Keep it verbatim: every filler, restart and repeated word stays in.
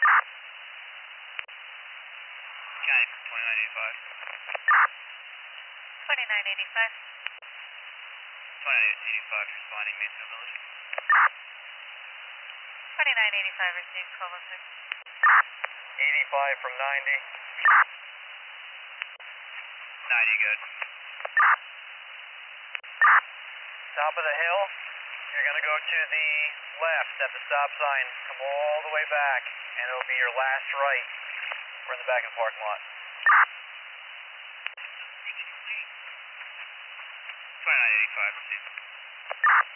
County twenty-nine eighty-five. twenty-nine eighty-five. twenty-nine eighty-five responding, Mansfield Village. twenty-nine eighty-five received, call one six. eighty-five from ninety. ninety good. Top of the hill, you're going to go to the left at the stop sign, come all the way back, and it'll be your last right. We're in the back of the parking lot. twenty-nine eighty-five received.